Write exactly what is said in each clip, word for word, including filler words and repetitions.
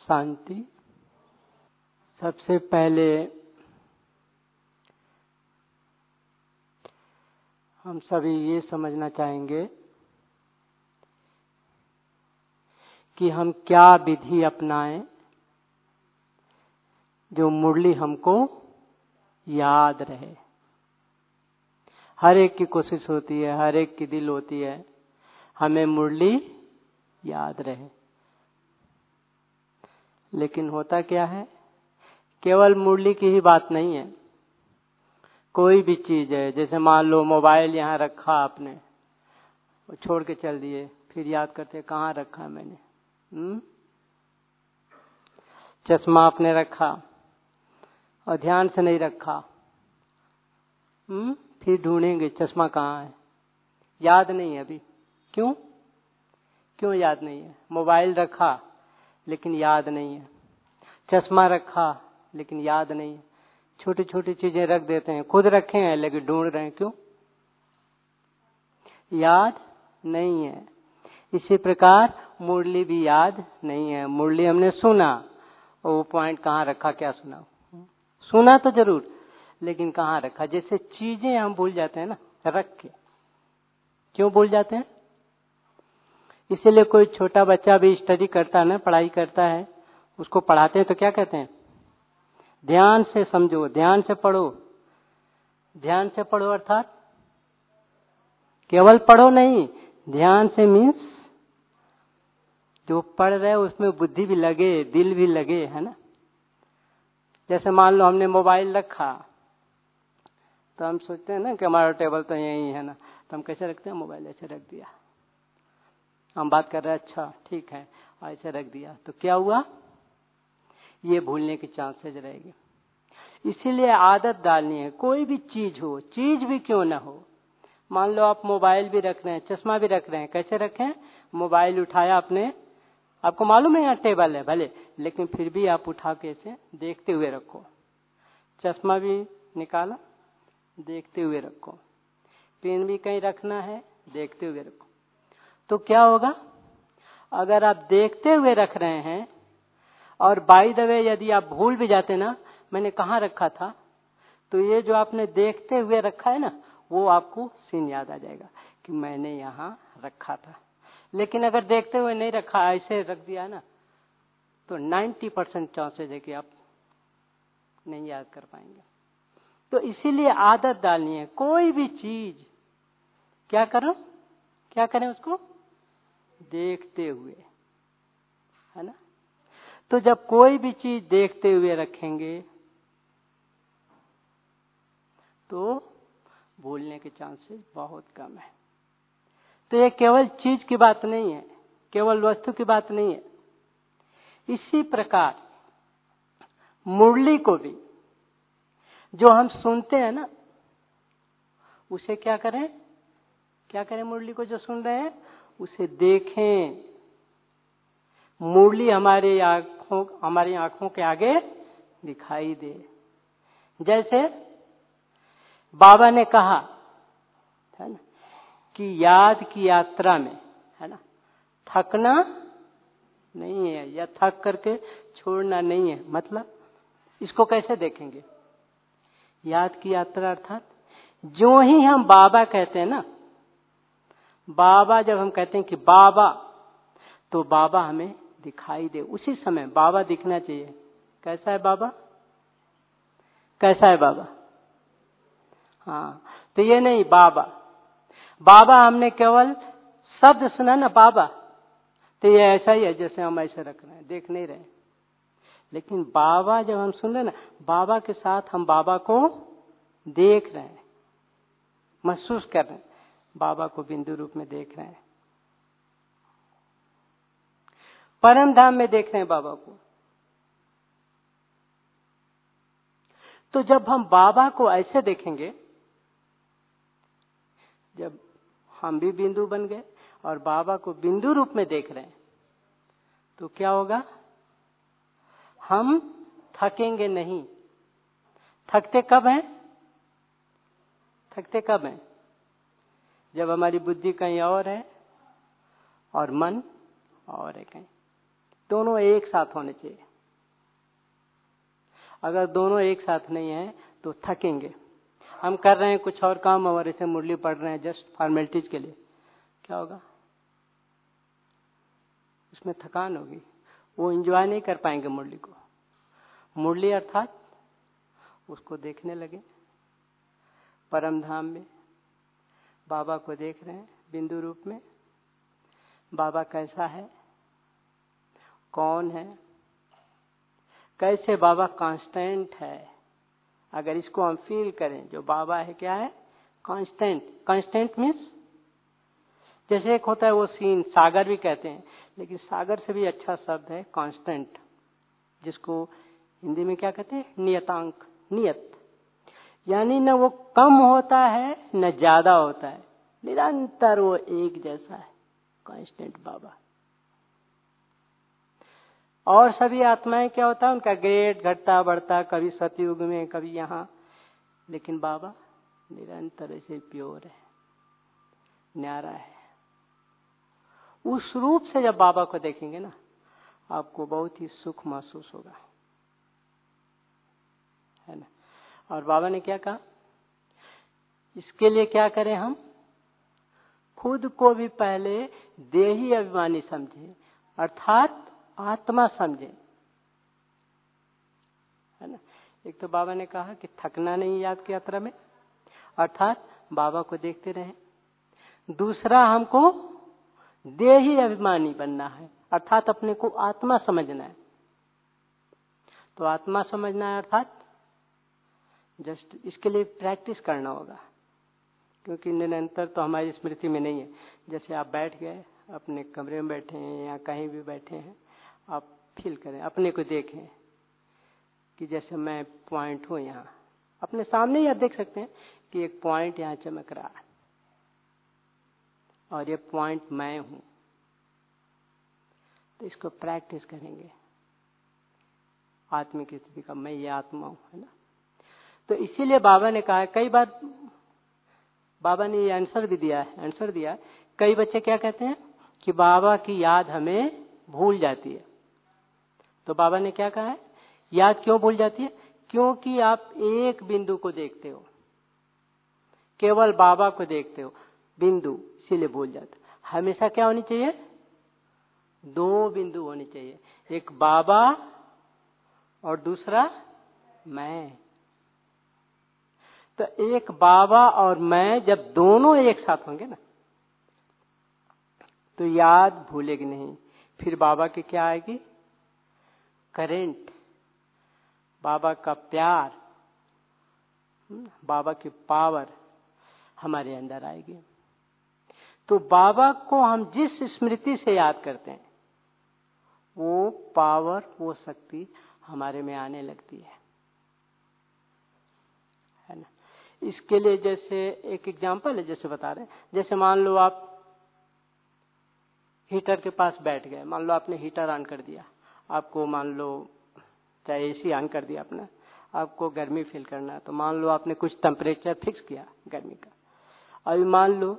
शांति। सबसे पहले हम सभी ये समझना चाहेंगे कि हम क्या विधि अपनाएं जो मुरली हमको याद रहे। हर एक की कोशिश होती है, हर एक की दिल होती है हमें मुरली याद रहे, लेकिन होता क्या है, केवल मुरली की ही बात नहीं है। कोई भी चीज है, जैसे मान लो मोबाइल यहाँ रखा आपने, वो छोड़ के चल दिए, फिर याद करते कहाँ रखा मैंने। हम्म चश्मा आपने रखा और ध्यान से नहीं रखा, हम्म फिर ढूंढेंगे चश्मा कहाँ है, याद नहीं है अभी। क्यों क्यों याद नहीं है? मोबाइल रखा लेकिन याद नहीं है, चश्मा रखा लेकिन याद नहीं है। छोटी छोटी चीजें रख देते हैं, खुद रखे हैं लेकिन ढूंढ रहे हैं, क्यों? याद नहीं है। इसी प्रकार मुरली भी याद नहीं है। मुरली हमने सुना और वो पॉइंट कहाँ रखा, क्या सुना? सुना तो जरूर, लेकिन कहाँ रखा? जैसे चीजें हम भूल जाते हैं ना रख के। क्यों भूल जाते हैं? इसीलिए कोई छोटा बच्चा भी स्टडी करता है ना, पढ़ाई करता है, उसको पढ़ाते हैं तो क्या कहते हैं? ध्यान से समझो, ध्यान से पढ़ो। ध्यान से पढ़ो अर्थात केवल पढ़ो नहीं, ध्यान से मीन्स जो पढ़ रहे हो उसमें बुद्धि भी लगे, दिल भी लगे, है ना। जैसे मान लो हमने मोबाइल रखा तो हम सोचते हैं ना कि हमारा टेबल तो यही है ना, तो हम कैसे रखते हैं? मोबाइल ऐसे रख दिया, हम बात कर रहे हैं, अच्छा ठीक है, ऐसे रख दिया, तो क्या हुआ? ये भूलने की चांसेज रहेगी। इसीलिए आदत डालनी है। कोई भी चीज हो, चीज भी क्यों ना हो, मान लो आप मोबाइल भी रख रहे हैं, चश्मा भी रख रहे हैं, कैसे रखें? मोबाइल उठाया आपने, आपको मालूम है यहाँ टेबल है भले, लेकिन फिर भी आप उठा के इसे देखते हुए रखो। चश्मा भी निकाला, देखते हुए रखो। पेन भी कहीं रखना है, देखते हुए रखो। तो क्या होगा? अगर आप देखते हुए रख रहे हैं और बाय द वे यदि आप भूल भी जाते ना, मैंने कहाँ रखा था, तो ये जो आपने देखते हुए रखा है ना, वो आपको सीन याद आ जाएगा कि मैंने यहाँ रखा था। लेकिन अगर देखते हुए नहीं रखा, ऐसे रख दिया ना, तो नब्बे परसेंट चांसेस है कि आप नहीं याद कर पाएंगे। तो इसीलिए आदत डालनी है। कोई भी चीज क्या करो, क्या करें उसको? देखते हुए, है ना। तो जब कोई भी चीज देखते हुए रखेंगे तो भूलने के चांसेस बहुत कम है। तो ये केवल चीज की बात नहीं है, केवल वस्तु की बात नहीं है। इसी प्रकार मुरली को भी जो हम सुनते हैं ना, उसे क्या करें? क्या करें? मुरली को जो सुन रहे हैं उसे देखें। मुरली हमारे आंखों हमारी आंखों के आगे दिखाई दे। जैसे बाबा ने कहा है ना कि याद की यात्रा में, है ना, थकना नहीं है या थक करके छोड़ना नहीं है। मतलब इसको कैसे देखेंगे? याद की यात्रा अर्थात जो ही हम बाबा कहते हैं ना, बाबा जब हम कहते हैं कि बाबा, तो बाबा हमें दिखाई दे। उसी समय बाबा दिखना चाहिए। कैसा है बाबा? कैसा है बाबा? हाँ, तो ये नहीं बाबा बाबा हमने केवल शब्द सुना ना बाबा, तो ये ऐसा ही है जैसे हम ऐसे रख रहे हैं, देख नहीं रहे। लेकिन बाबा जब हम सुन रहे हैं ना, बाबा के साथ हम बाबा को देख रहे हैं, महसूस कर रहे हैं, बाबा को बिंदु रूप में देख रहे हैं, परम धाम में देख रहे हैं बाबा को। तो जब हम बाबा को ऐसे देखेंगे, जब हम भी बिंदु बन गए और बाबा को बिंदु रूप में देख रहे हैं, तो क्या होगा? हम थकेंगे नहीं। थकते कब हैं? थकते कब हैं? जब हमारी बुद्धि कहीं और है और मन और है कहीं। दोनों एक साथ होने चाहिए। अगर दोनों एक साथ नहीं है तो थकेंगे। हम कर रहे हैं कुछ और काम और ऐसे मुरली पढ़ रहे हैं जस्ट फॉर्मेलिटीज के लिए, क्या होगा? उसमें थकान होगी, वो एंजॉय नहीं कर पाएंगे मुरली को। मुरली अर्थात उसको देखने लगे परम धाम में, बाबा को देख रहे हैं बिंदु रूप में। बाबा कैसा है, कौन है, कैसे बाबा कांस्टेंट है। अगर इसको हम फील करें, जो बाबा है क्या है? कांस्टेंट। कांस्टेंट मीन्स जैसे एक होता है वो सीन, सागर भी कहते हैं, लेकिन सागर से भी अच्छा शब्द है कांस्टेंट, जिसको हिंदी में क्या कहते हैं? नियतांक, नियत। यानी न वो कम होता है न ज्यादा होता है, निरंतर वो एक जैसा है, कांस्टेंट बाबा। और सभी आत्माएं क्या होता है? उनका ग्रेड घटता बढ़ता, कभी सतयुग में कभी यहाँ, लेकिन बाबा निरंतर ऐसे प्योर है, न्यारा है। उस रूप से जब बाबा को देखेंगे ना, आपको बहुत ही सुख महसूस होगा, है ना। और बाबा ने क्या कहा? इसके लिए क्या करें हम? खुद को भी पहले देही अभिमानी समझे, अर्थात आत्मा समझे, है ना। एक तो बाबा ने कहा कि थकना नहीं याद की यात्रा में, अर्थात बाबा को देखते रहें। दूसरा, हमको देही अभिमानी बनना है, अर्थात अपने को आत्मा समझना है। तो आत्मा समझना है अर्थात जस्ट इसके लिए प्रैक्टिस करना होगा, क्योंकि निरंतर तो हमारी स्मृति में नहीं है। जैसे आप बैठ गए, अपने कमरे में बैठे हैं या कहीं भी बैठे हैं, आप फील करें, अपने को देखें कि जैसे मैं पॉइंट हूं यहाँ, अपने सामने ही आप देख सकते हैं कि एक पॉइंट यहाँ चमक रहा है और ये पॉइंट मैं हूं। तो इसको प्रैक्टिस करेंगे, आत्मिक स्थिति का, मैं ये आत्मा हूं, है ना। तो इसीलिए बाबा ने कहा, कई बार बाबा ने ये आंसर भी दिया है, आंसर दिया है। कई बच्चे क्या कहते हैं कि बाबा की याद हमें भूल जाती है। तो बाबा ने क्या कहा है? याद क्यों भूल जाती है? क्योंकि आप एक बिंदु को देखते हो, केवल बाबा को देखते हो, बिंदु, इसीलिए भूल जाते। हमेशा क्या होनी चाहिए? दो बिंदु होनी चाहिए, एक बाबा और दूसरा मैं। तो एक बाबा और मैं जब दोनों एक साथ होंगे ना, तो याद भूलेगी नहीं। फिर बाबा की क्या आएगी? करेंट, बाबा का प्यार, बाबा की पावर हमारे अंदर आएगी। तो बाबा को हम जिस स्मृति से याद करते हैं, वो पावर, वो शक्ति हमारे में आने लगती है, है ना। इसके लिए जैसे एक एग्जांपल है, जैसे बता रहे हैं, जैसे मान लो आप हीटर के पास बैठ गए, मान लो आपने हीटर ऑन कर दिया, आपको मान लो चाहे एसी ऑन कर दिया आपने, आपको गर्मी फील करना है, तो मान लो आपने कुछ टेम्परेचर फिक्स किया गर्मी का। अभी मान लो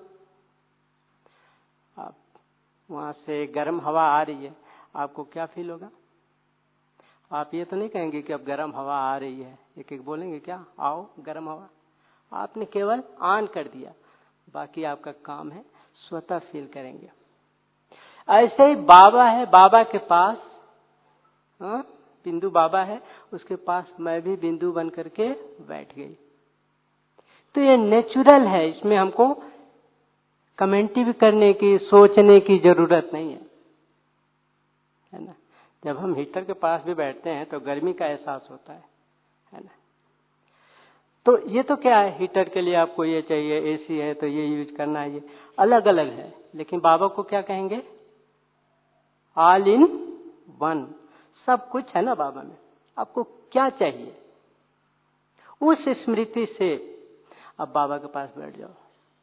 आप वहां से गर्म हवा आ रही है, आपको क्या फील होगा? आप ये तो नहीं कहेंगे कि अब गर्म हवा आ रही है, एक एक बोलेंगे क्या, आओ गर्म हवा। आपने केवल ऑन कर दिया, बाकी आपका काम है स्वतः फील करेंगे। ऐसे ही बाबा है, बाबा के पास हाँ बिंदु बाबा है, उसके पास मैं भी बिंदु बन करके बैठ गई। तो ये नेचुरल है, इसमें हमको कमेंट्री भी करने की, सोचने की जरूरत नहीं है, है ना। जब हम हीटर के पास भी बैठते हैं तो गर्मी का एहसास होता है, है ना। तो ये तो क्या है, हीटर के लिए आपको ये चाहिए, एसी है तो ये यूज करना है, ये अलग अलग है। लेकिन बाबा को क्या कहेंगे? ऑल इन वन, सब कुछ है ना बाबा में। आपको क्या चाहिए, उस स्मृति से अब बाबा के पास बैठ जाओ।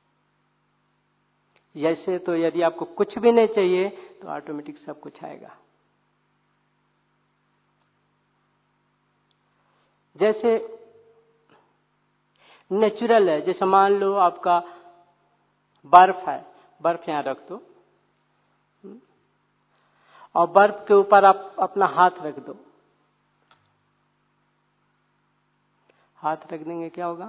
जैसे तो यदि आपको कुछ भी नहीं चाहिए तो ऑटोमेटिक सब कुछ आएगा। जैसे नेचुरल है, जैसे मान लो आपका बर्फ है, बर्फ यहां रख दो, और बर्फ के ऊपर आप अपना हाथ रख दो, हाथ रख देंगे क्या होगा?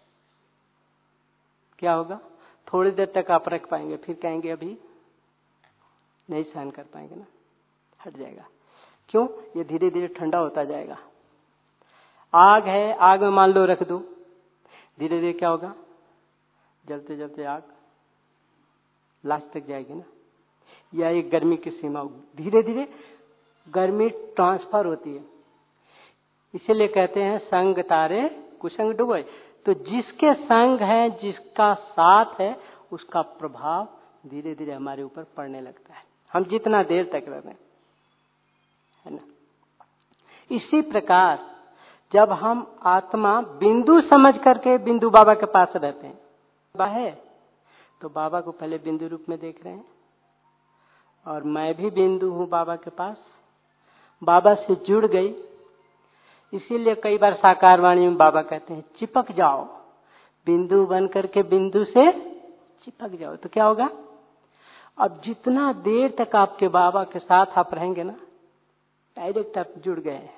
क्या होगा? थोड़ी देर तक आप रख पाएंगे, फिर कहेंगे अभी नहीं सहन कर पाएंगे ना, हट जाएगा। क्यों? ये धीरे धीरे ठंडा होता जाएगा। आग है, आग में मान लो रख दो, धीरे धीरे क्या होगा? जलते जलते आग लास्ट तक जाएगी ना। या एक गर्मी की सीमा होगी, धीरे धीरे गर्मी ट्रांसफर होती है। इसीलिए कहते हैं संग तारे कुसंग डूबे। तो जिसके संग है, जिसका साथ है, उसका प्रभाव धीरे धीरे हमारे ऊपर पड़ने लगता है, हम जितना देर तक रह रहे है ना। इसी प्रकार जब हम आत्मा बिंदु समझ करके बिंदु बाबा के पास रहते हैं, बाबा है तो बाबा को पहले बिंदु रूप में देख रहे हैं, और मैं भी बिंदु हूं बाबा के पास, बाबा से जुड़ गई। इसीलिए कई बार साकार वाणी में बाबा कहते हैं चिपक जाओ, बिंदु बन करके बिंदु से चिपक जाओ। तो क्या होगा? अब जितना देर तक आपके बाबा के साथ आप रहेंगे ना, डायरेक्ट आप जुड़ गए हैं,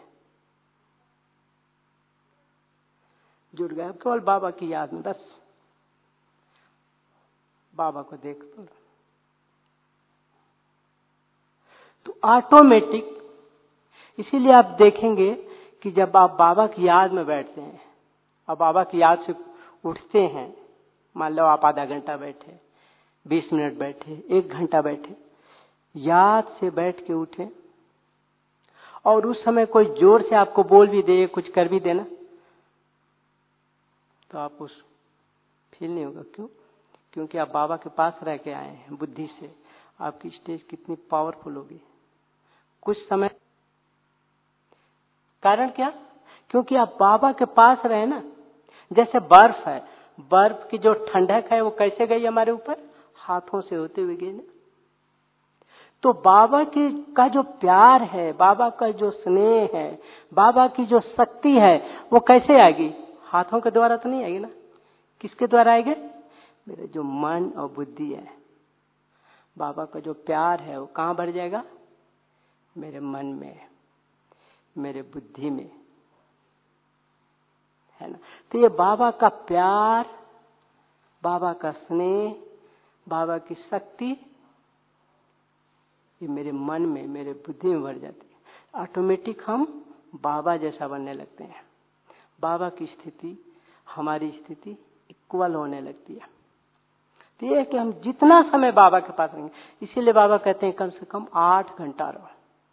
जुड़ गए केवल बाबा की याद में, बस बाबा को देख दो। तो ऑटोमेटिक, इसीलिए आप देखेंगे कि जब आप बाबा की याद में बैठते हैं और बाबा की याद से उठते हैं, मान लो आप आधा घंटा बैठे, बीस मिनट बैठे, एक घंटा बैठे, याद से बैठ के उठे, और उस समय कोई जोर से आपको बोल भी दे, कुछ कर भी देना, तो आप उस फील नहीं होगा। क्यों? क्योंकि आप बाबा के पास रह के आए हैं बुद्धि से। आपकी स्टेज कितनी पावरफुल होगी कुछ समय। कारण क्या? क्योंकि आप बाबा के पास रहे ना। जैसे बर्फ है, बर्फ की जो ठंडक है वो कैसे गई हमारे ऊपर? हाथों से होते हुए गई ना। तो बाबा की का जो प्यार है, बाबा का जो स्नेह है, बाबा की जो शक्ति है, वो कैसे आएगी? हाथों के द्वारा तो नहीं आएगी ना। किसके द्वारा आएगी? मेरे जो मन और बुद्धि है। बाबा का जो प्यार है वो कहाँ भर जाएगा? मेरे मन में, मेरे बुद्धि में, है ना। तो ये बाबा का प्यार, बाबा का स्नेह, बाबा की शक्ति, ये मेरे मन में, मेरे बुद्धि में भर जाती है। ऑटोमेटिक हम बाबा जैसा बनने लगते हैं। बाबा की स्थिति, हमारी स्थिति इक्वल होने लगती है। तो ये है कि हम जितना समय बाबा के पास रहेंगे, इसीलिए बाबा कहते हैं कम से कम आठ घंटा रहो।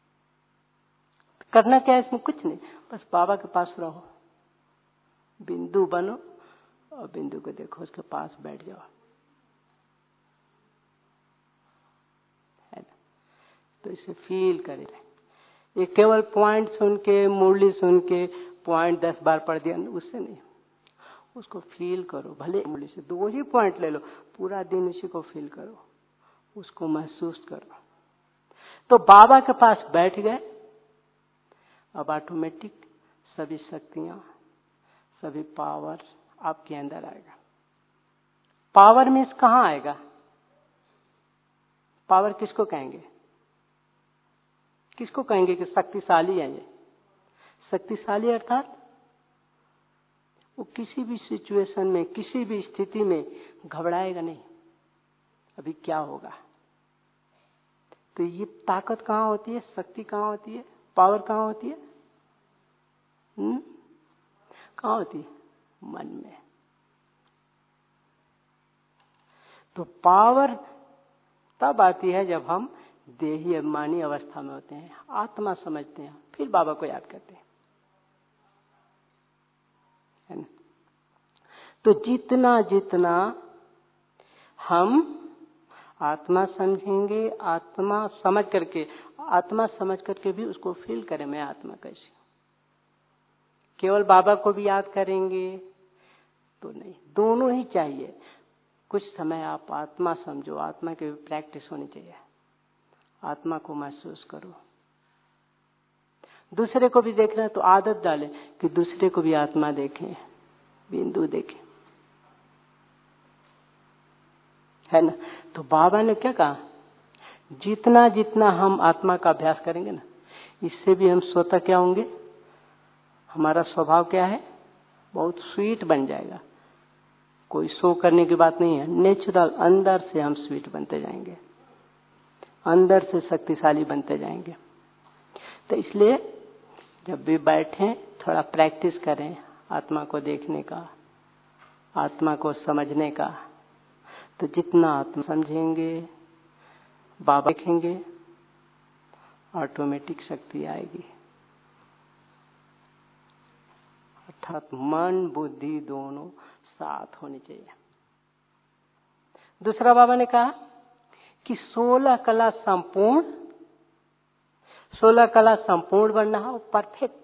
करना क्या है इसमें? कुछ नहीं, बस बाबा के पास रहो, बिंदु बनो और बिंदु को देखो, उसके पास बैठ जाओ, है ना। तो इसे फील करें। ये केवल पॉइंट सुन के, मुरली सुन के पॉइंट दस बार पढ़ दिया, उससे नहीं, उसको फील करो। भले मुरली से दो ही पॉइंट ले लो, पूरा दिन उसी को फील करो, उसको महसूस करो। तो बाबा के पास बैठ गए, अब ऑटोमेटिक सभी शक्तियां, सभी पावर आपके अंदर आएगा। पावर मीन्स कहाँ आएगा? पावर किसको कहेंगे? किसको कहेंगे कि शक्तिशाली है? ये शक्तिशाली अर्थात वो किसी भी सिचुएशन में, किसी भी स्थिति में घबराएगा नहीं, अभी क्या होगा। तो ये ताकत कहाँ होती है? शक्ति कहाँ होती है? पावर कहाँ होती है? हम्म कहाँ होती है? मन में। तो पावर तब आती है जब हम देही अभिमानी अवस्था में होते हैं, आत्मा समझते हैं, फिर बाबा को याद करते हैं, है ना। तो जितना जितना हम आत्मा समझेंगे, आत्मा समझ करके, आत्मा समझ करके भी उसको फील करें, मैं आत्मा कैसी हूं। केवल बाबा को भी याद करेंगे तो नहीं, दोनों ही चाहिए। कुछ समय आप आत्मा समझो, आत्मा की भी प्रैक्टिस होनी चाहिए, आत्मा को महसूस करो। दूसरे को भी देखना है तो आदत डालें कि दूसरे को भी आत्मा देखें, बिंदु देखें, है ना। तो बाबा ने क्या कहा जितना जितना हम आत्मा का अभ्यास करेंगे ना, इससे भी हम स्वतः क्या होंगे, हमारा स्वभाव क्या है, बहुत स्वीट बन जाएगा। कोई शो करने की बात नहीं है, नेचुरल अंदर से हम स्वीट बनते जाएंगे, अंदर से शक्तिशाली बनते जाएंगे। तो इसलिए जब भी बैठें थोड़ा प्रैक्टिस करें आत्मा को देखने का, आत्मा को समझने का। तो जितना आत्मा समझेंगे, बाबा देखेंगे, ऑटोमेटिक शक्ति आएगी। अर्थात मन बुद्धि दोनों साथ होनी चाहिए। दूसरा बाबा ने कहा कि सोलह कला संपूर्ण, सोलह कला संपूर्ण बनना हो, परफेक्ट।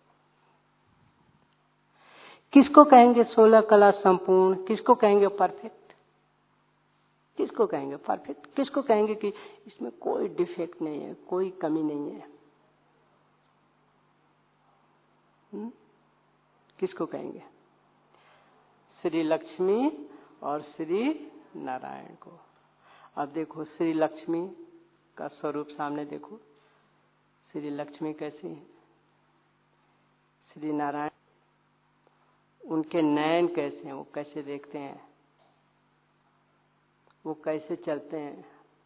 किसको कहेंगे सोलह कला संपूर्ण, किसको कहेंगे परफेक्ट, किसको कहेंगे परफेक्ट, किसको कहेंगे कि इसमें कोई डिफेक्ट नहीं है, कोई कमी नहीं है? हुँ? किसको कहेंगे? श्री लक्ष्मी और श्री नारायण को। अब देखो श्री लक्ष्मी का स्वरूप सामने देखो, श्री लक्ष्मी कैसी है, श्री नारायण उनके नयन कैसे हैं, वो कैसे देखते हैं, वो कैसे चलते हैं,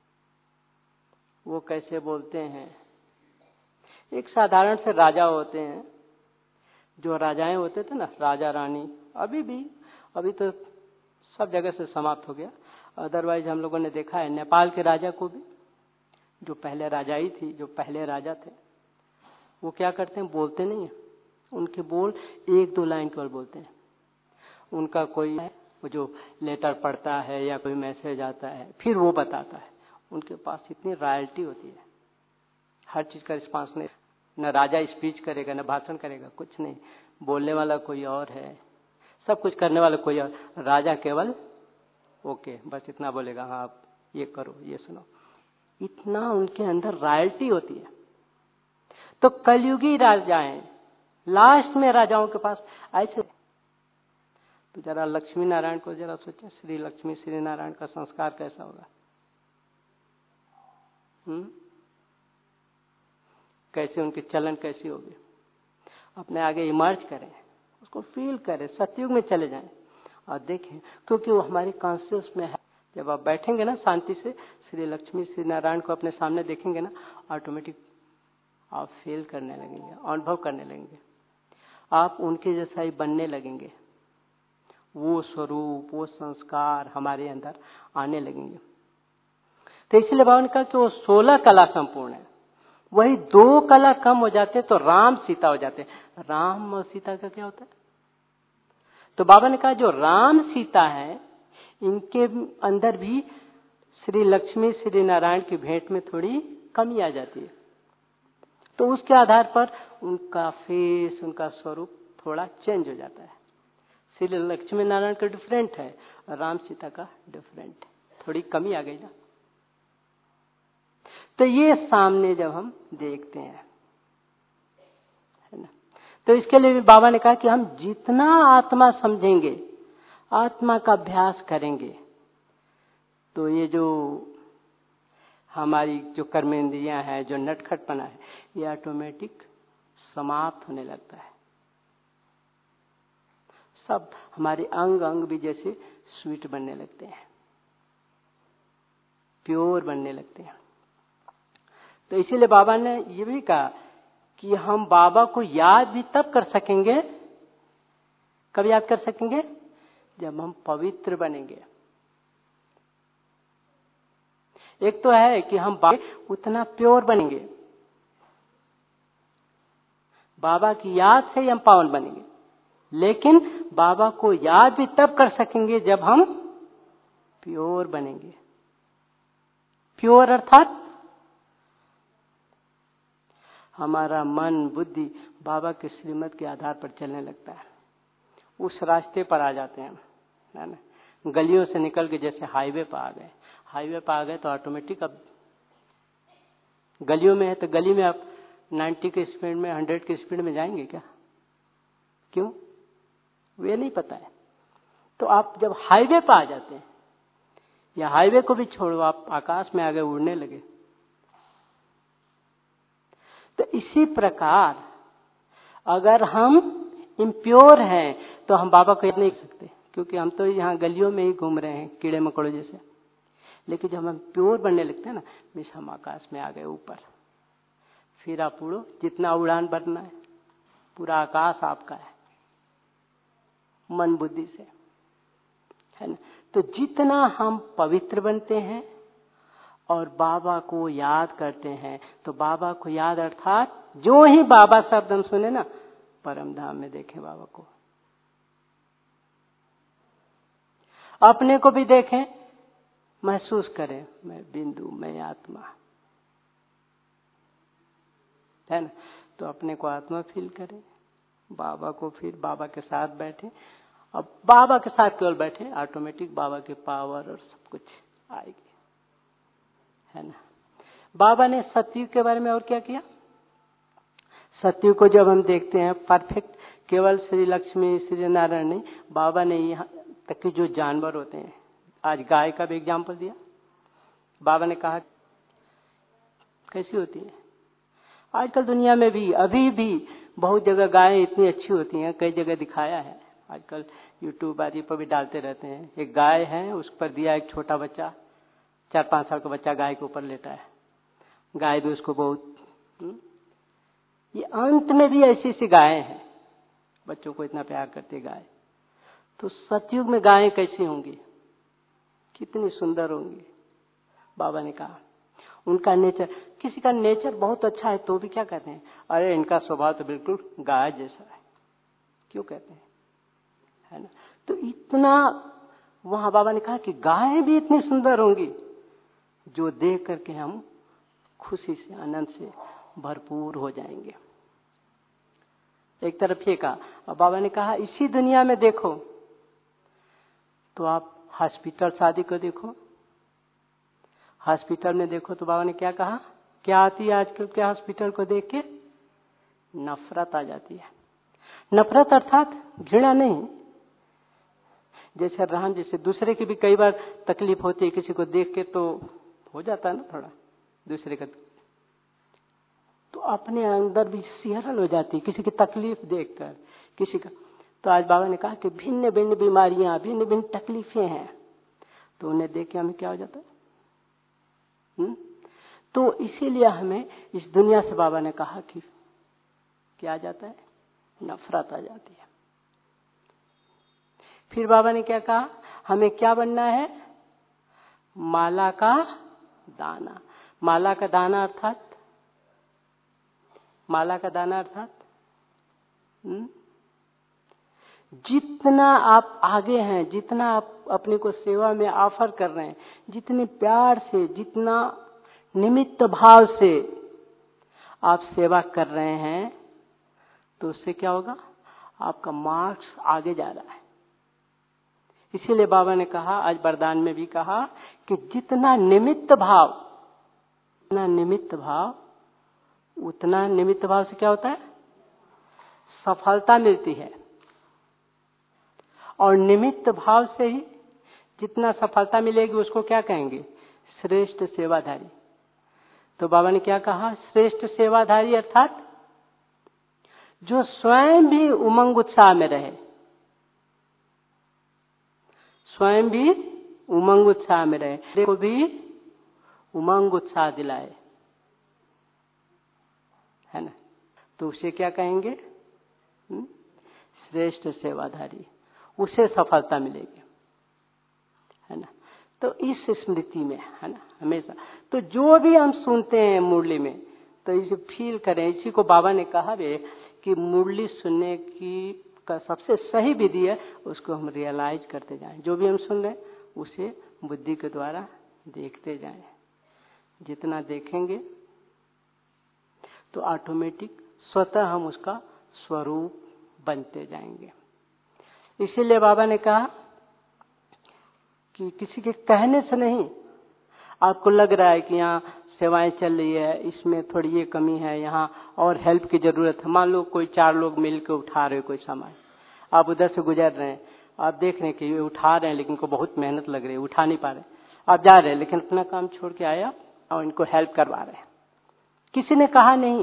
वो कैसे बोलते हैं। एक साधारण से राजा होते हैं, जो राजाएं होते थे ना, राजा रानी, अभी भी, अभी तो सब जगह से समाप्त हो गया। अदरवाइज हम लोगों ने देखा है नेपाल के राजा को भी, जो पहले राजाई थी, जो पहले राजा थे, वो क्या करते हैं, बोलते नहीं है, उनके बोल एक दो लाइन केवल बोलते हैं। उनका कोई है वो जो लेटर पढ़ता है या कोई मैसेज आता है फिर वो बताता है। उनके पास इतनी रॉयल्टी होती है, हर चीज का रिस्पांस नहीं, न राजा स्पीच करेगा न भाषण करेगा, कुछ नहीं, बोलने वाला कोई और है, सब कुछ करने वाला कोई और, राजा केवल ओके बस इतना बोलेगा, हाँ आप ये करो ये सुनो, इतना उनके अंदर रॉयल्टी होती है। तो कलयुगी राजाएं, लास्ट में राजाओं के पास ऐसे। तो जरा लक्ष्मी नारायण को जरा सोचें, श्री लक्ष्मी श्री नारायण का संस्कार कैसा होगा, हम्म कैसे उनके चलन कैसी होगी। अपने आगे इमर्ज करें, उसको फील करें, सतयुग में चले जाएं और देखें, क्योंकि वो हमारी कॉन्शियस में है। जब आप बैठेंगे ना शांति से, श्री लक्ष्मी श्री नारायण को अपने सामने देखेंगे ना, ऑटोमेटिक आप फील करने लगेंगे, अनुभव करने लगेंगे, आप उनके जैसा ही बनने लगेंगे। वो स्वरूप, वो संस्कार हमारे अंदर आने लगेंगे। तो इसलिए बाबा ने कहा कि वो सोलह कला संपूर्ण है, वही दो कला कम हो जाते तो राम सीता हो जाते। राम और सीता का क्या होता है? तो बाबा ने कहा जो राम सीता है, इनके अंदर भी श्री लक्ष्मी श्री नारायण की भेंट में थोड़ी कमी आ जाती है। तो उसके आधार पर उनका फेस, उनका स्वरूप थोड़ा चेंज हो जाता है। श्री लक्ष्मी नारायण का डिफरेंट है, राम सीता का डिफरेंट है, थोड़ी कमी आ गई ना। तो ये सामने जब हम देखते हैं, है ना, तो इसके लिए भी बाबा ने कहा कि हम जितना आत्मा समझेंगे, आत्मा का अभ्यास करेंगे, तो ये जो हमारी जो कर्मेंद्रियां हैं, जो नटखटपना है, ये ऑटोमेटिक समाप्त होने लगता है। सब हमारे अंग अंग भी जैसे स्वीट बनने लगते हैं, प्योर बनने लगते हैं। तो इसीलिए बाबा ने ये भी कहा कि हम बाबा को याद भी तब कर सकेंगे, कब याद कर सकेंगे? जब हम पवित्र बनेंगे। एक तो है कि हम बाबा उतना प्योर बनेंगे, बाबा की याद से ही हम पावन बनेंगे, लेकिन बाबा को याद भी तब कर सकेंगे जब हम प्योर बनेंगे। प्योर अर्थात हमारा मन बुद्धि बाबा के श्रीमत के आधार पर चलने लगता है, उस रास्ते पर आ जाते हैं, है ना। गलियों से निकल के जैसे हाईवे पर आ गए, हाईवे पर आ गए तो ऑटोमेटिक अब गलियों में है, तो गली में आप नब्बे के स्पीड में, सौ के स्पीड में जाएंगे क्या? क्यों? वे नहीं पता है। तो आप जब हाईवे पर आ जाते हैं, या हाईवे को भी छोड़ो, आप आकाश में आ गए, उड़ने लगे, तो इसी प्रकार अगर हम इम्प्योर हैं तो हम बाबा को याद नहीं कर सकते, क्योंकि हम तो यहाँ गलियों में ही घूम रहे हैं कीड़े मकोड़ों जैसे। लेकिन जब हम प्योर बनने लगते हैं ना, मिस हम आकाश में आ गए ऊपर, फिर आप उड़ो, जितना उड़ान भरना है, पूरा आकाश आपका है मन बुद्धि से, है ना। तो जितना हम पवित्र बनते हैं और बाबा को याद करते हैं, तो बाबा को याद अर्थात जो ही बाबा शब्द हम सुने ना, परम धाम में देखें बाबा को, अपने को भी देखें, महसूस करें मैं बिंदु, मैं आत्मा, है ना। तो अपने को आत्मा फील करें, बाबा को, फिर बाबा के साथ बैठे। अब बाबा के साथ केवल बैठे, ऑटोमेटिक बाबा के पावर और सब कुछ आएगी, है ना। बाबा ने सतयुग के बारे में और क्या किया? सतयुग को जब हम देखते हैं परफेक्ट, केवल श्री लक्ष्मी श्री नारायण नहीं, बाबा ने यहाँ तक कि जो जानवर होते हैं, आज गाय का भी एग्जाम्पल दिया। बाबा ने कहा कैसी होती है। आजकल दुनिया में भी अभी भी बहुत जगह गायें इतनी अच्छी होती हैं, कई जगह दिखाया है, आजकल यूट्यूब आदि पर भी डालते रहते हैं। एक गाय है, उस पर दिया एक छोटा बच्चा, चार पांच साल का बच्चा गाय के ऊपर लेटा है, गाय भी उसको बहुत, ये अंत में भी ऐसी सी गायें हैं, बच्चों को इतना प्यार करती है गाय। तो सतयुग में गायें कैसी होंगी, कितनी सुंदर होंगी। बाबा ने कहा उनका नेचर, किसी का नेचर बहुत अच्छा है तो भी क्या कहते हैं, अरे इनका स्वभाव तो बिल्कुल गाय जैसा है, क्यों कहते हैं, है ना। तो इतना वहां बाबा ने कहा कि गायें भी इतनी सुंदर होंगी जो देख करके हम खुशी से, आनंद से भरपूर हो जाएंगे। एक तरफ ये कहा, और बाबा ने कहा इसी दुनिया में देखो तो आप हॉस्पिटल शादी को देखो, हॉस्पिटल में देखो तो बाबा ने क्या कहा, क्या आती है आजकल के हॉस्पिटल को देख के, नफरत आ जाती है। नफरत अर्थात घृणा नहीं, जैसे राम जैसे दूसरे की भी कई बार तकलीफ होती है, किसी को देख के तो हो जाता है ना थोड़ा दूसरे का, तो अपने अंदर भी सिहरन हो जाती है किसी की तकलीफ देखकर, किसी का। तो आज बाबा ने कहा कि भिन्न भिन्न बीमारियां, भिन्न भिन्न तकलीफें हैं, तो उन्हें देख के हमें क्या हो जाता है। हुँ? तो इसीलिए हमें इस दुनिया से बाबा ने कहा कि क्या आ जाता है, नफरत आ जाती है। फिर बाबा ने क्या कहा, हमें क्या बनना है, माला का दाना। माला का दाना अर्थात, माला का दाना अर्थात जितना आप आगे हैं, जितना आप अपने को सेवा में ऑफर कर रहे हैं, जितने प्यार से, जितना निमित्त भाव से आप सेवा कर रहे हैं, तो उससे क्या होगा, आपका मार्क्स आगे जा रहा है। इसीलिए बाबा ने कहा, आज वरदान में भी कहा कि जितना निमित्त भाव, उतना निमित्त भाव, उतना निमित्त भाव से क्या होता है, सफलता मिलती है। और निमित्त भाव से ही जितना सफलता मिलेगी उसको क्या कहेंगे, श्रेष्ठ सेवाधारी। तो बाबा ने क्या कहा, श्रेष्ठ सेवाधारी अर्थात जो स्वयं भी उमंग उत्साह में रहे, स्वयं भी उमंग उत्साह में रहे, को भी उमंग उत्साह दिलाए, है ना। तो उसे क्या कहेंगे, श्रेष्ठ सेवाधारी, उसे सफलता मिलेगी, है ना। तो इस स्मृति में, है ना, हमेशा तो जो भी हम सुनते हैं मुरली में, तो इसे फील करें। इसी को बाबा ने कहा भी कि मुरली सुनने की का सबसे सही विधि है, उसको हम रियलाइज करते जाएं। जो भी हम सुन रहे हैं उसे बुद्धि के द्वारा देखते जाएं। जितना देखेंगे तो ऑटोमेटिक स्वतः हम उसका स्वरूप बनते जाएंगे। इसीलिए बाबा ने कहा कि किसी के कहने से नहीं, आपको लग रहा है कि यहाँ सेवाएं चल रही है, इसमें थोड़ी ये कमी है, यहाँ और हेल्प की जरूरत है। मान लो कोई चार लोग मिलकर उठा रहे हो कोई सामान, आप उधर से गुजर रहे हैं, आप देख रहे हैं कि ये उठा रहे हैं लेकिन इनको बहुत मेहनत लग रही है, उठा नहीं पा रहे, आप जा रहे हैं लेकिन अपना काम छोड़ के आया और इनको हेल्प करवा रहे हैं। किसी ने कहा नहीं,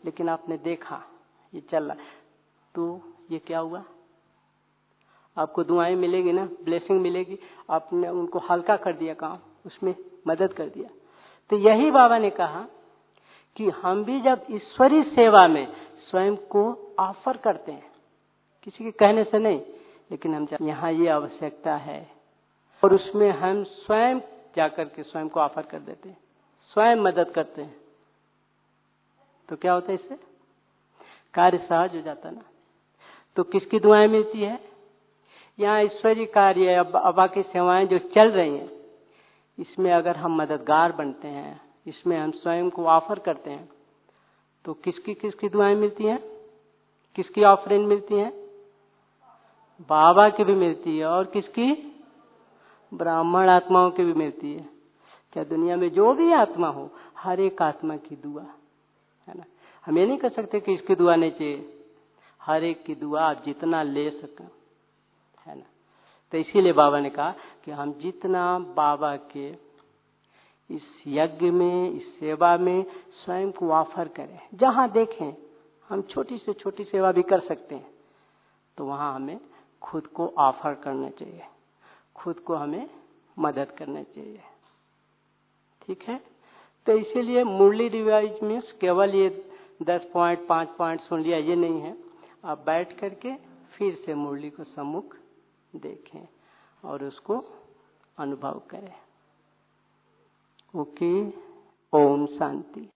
लेकिन आपने देखा ये चल रहा, तो ये क्या हुआ? आपको दुआएं मिलेगी ना, ब्लेसिंग मिलेगी। आपने उनको हल्का कर दिया काम, उसमें मदद कर दिया। तो यही बाबा ने कहा कि हम भी जब ईश्वरीय सेवा में स्वयं को ऑफर करते हैं, किसी के कहने से नहीं, लेकिन हम यहाँ ये आवश्यकता है और उसमें हम स्वयं जाकर के स्वयं को ऑफर कर देते हैं, स्वयं मदद करते हैं, तो क्या होता है? इससे कार्य सहज हो जाता ना। तो किसकी दुआएं मिलती है? यहाँ ईश्वरीय कार्य अब बाकी सेवाएं जो चल रही हैं, इसमें अगर हम मददगार बनते हैं, इसमें हम स्वयं को ऑफर करते हैं, तो किसकी किसकी दुआएं मिलती हैं? किसकी ऑफरिंग मिलती हैं? बाबा की भी मिलती है और किसकी? ब्राह्मण आत्माओं की भी मिलती है। क्या दुनिया में जो भी आत्मा हो, हर एक आत्मा की दुआ है ना। हम ये नहीं कर सकते कि इसकी दुआ नहीं चाहिए, हर एक की दुआ आप जितना ले सकें, है ना। तो इसीलिए बाबा ने कहा कि हम जितना बाबा के इस यज्ञ में, इस सेवा में स्वयं को ऑफर करें, जहां देखें हम छोटी से छोटी सेवा भी कर सकते हैं, तो वहां हमें खुद को ऑफर करना चाहिए, खुद को हमें मदद करना चाहिए। ठीक है। तो इसीलिए मुरली रिवाइज में केवल ये दस पॉइंट पांच पॉइंट सुन लिया ये नहीं है, आप बैठ करके फिर से मुरली को सम्मुख देखें और उसको अनुभव करें। ओके, ओम शांति।